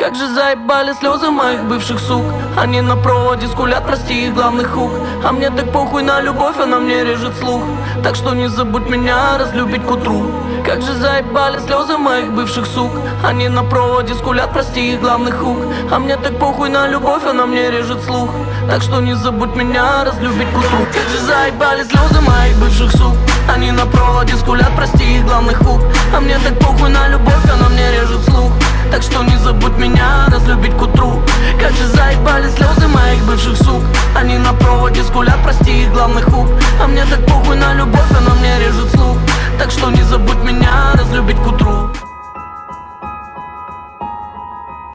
Как же заебали слезы моих бывших сук. Они на проводе скулят, прости их главный хук. А мне так похуй на любовь, она мне режет слух. Так что не забудь меня разлюбить к утру. Как же заебали слезы моих бывших сук. Они на проводе скулят, прости их главный хук. А мне так похуй на любовь, она мне режет слух. Так что не забудь меня разлюбить к утру. Как же заебали слезы моих бывших сук. Они на проводе скулят, прости их главный хук. А мне так похуй на любовь, она мне режет слух. Так что не забудь меня разлюбить к утру. Как же заебали слезы моих бывших сук. Они на проводе скулят, прости их главный хук. А мне так похуй на любовь, она мне режет слух. Так что не забудь меня разлюбить к утру.